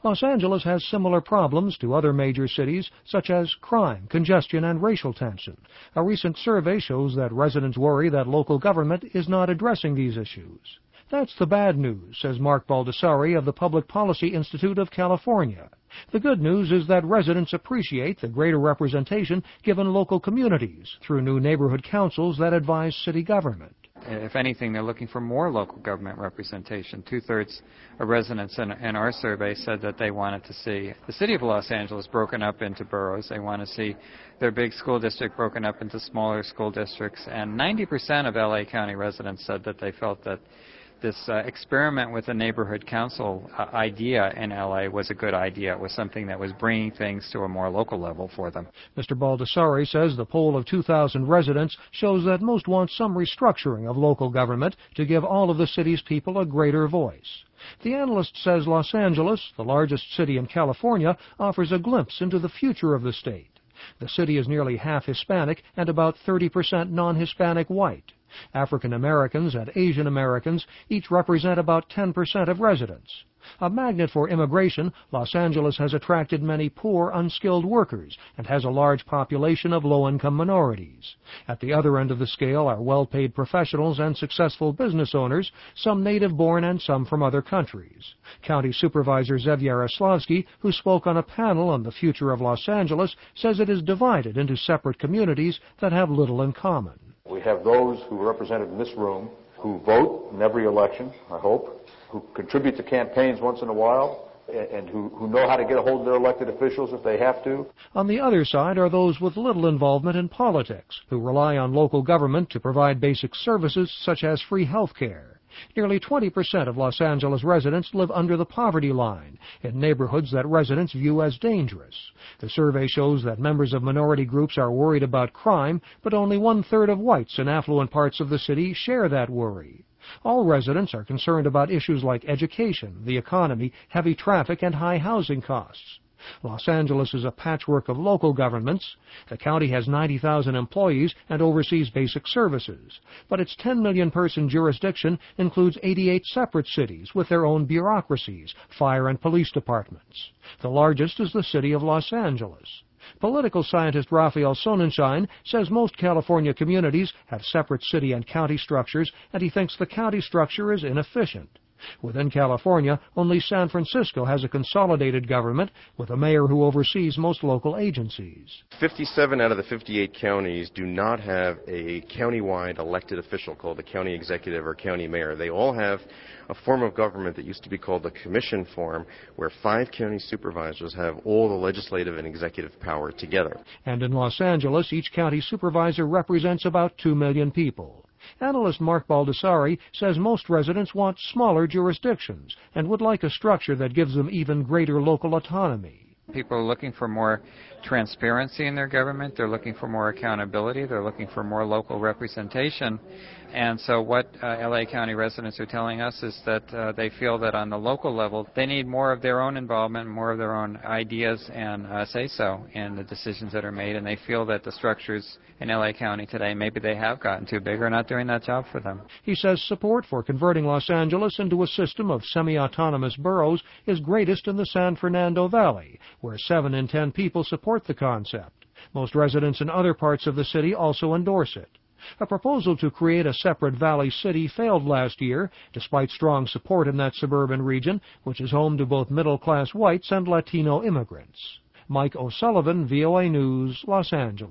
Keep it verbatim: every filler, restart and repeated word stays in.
Los Angeles has similar problems to other major cities, such as crime, congestion, and racial tension. A recent survey shows that residents worry that local government is not addressing these issues. That's the bad news, says Mark Baldessari of the Public Policy Institute of California. The good news is that residents appreciate the greater representation given local communities through new neighborhood councils that advise city government. If anything, they're looking for more local government representation. Two-thirds of residents in, in our survey said that they wanted to see the city of Los Angeles broken up into boroughs. They want to see their big school district broken up into smaller school districts. And ninety percent of L A County residents said that they felt that this uh, experiment with the neighborhood council uh, idea in L A was a good idea. It was something that was bringing things to a more local level for them. Mister Baldessari says the poll of two thousand residents shows that most want some restructuring of local government to give all of the city's people a greater voice. The analyst says Los Angeles, the largest city in California, offers a glimpse into the future of the state. The city is nearly half Hispanic and about thirty percent non-Hispanic white. African Americans and Asian Americans each represent about ten percent of residents. A magnet for immigration, Los Angeles has attracted many poor, unskilled workers and has a large population of low-income minorities. At the other end of the scale are well-paid professionals and successful business owners, some native-born and some from other countries. County Supervisor Zev Yaroslavsky, who spoke on a panel on the future of Los Angeles, says it is divided into separate communities that have little in common. We have those who are represented in this room who vote in every election, I hope, who contribute to campaigns once in a while, and who, who know how to get a hold of their elected officials if they have to. On the other side are those with little involvement in politics, who rely on local government to provide basic services such as free health care. Nearly twenty percent of Los Angeles residents live under the poverty line, in neighborhoods that residents view as dangerous. The survey shows that members of minority groups are worried about crime, but only one-third of whites in affluent parts of the city share that worry. All residents are concerned about issues like education, the economy, heavy traffic, and high housing costs. Los Angeles is a patchwork of local governments. The county has ninety thousand employees and oversees basic services. But its ten million person jurisdiction includes eighty-eight separate cities with their own bureaucracies, fire and police departments. The largest is the city of Los Angeles. Political scientist Raphael Sonnenschein says most California communities have separate city and county structures, and he thinks the county structure is inefficient. Within California, only San Francisco has a consolidated government with a mayor who oversees most local agencies. fifty-seven out of the fifty-eight counties do not have a countywide elected official called the county executive or county mayor. They all have a form of government that used to be called the commission form, where five county supervisors have all the legislative and executive power together. And in Los Angeles, each county supervisor represents about two million people. Analyst Mark Baldessari says most residents want smaller jurisdictions and would like a structure that gives them even greater local autonomy. People are looking for more transparency in their government. They're looking for more accountability. They're looking for more local representation. And so what uh, L A County residents are telling us is that uh, they feel that on the local level, they need more of their own involvement, more of their own ideas and uh, say-so in the decisions that are made. And they feel that the structures in L A County today, maybe they have gotten too big or not doing that job for them. He says support for converting Los Angeles into a system of semi-autonomous boroughs is greatest in the San Fernando Valley, where seven in ten people support the concept. Most residents in other parts of the city also endorse it. A proposal to create a separate valley city failed last year, despite strong support in that suburban region, which is home to both middle-class whites and Latino immigrants. Mike O'Sullivan, V O A News, Los Angeles.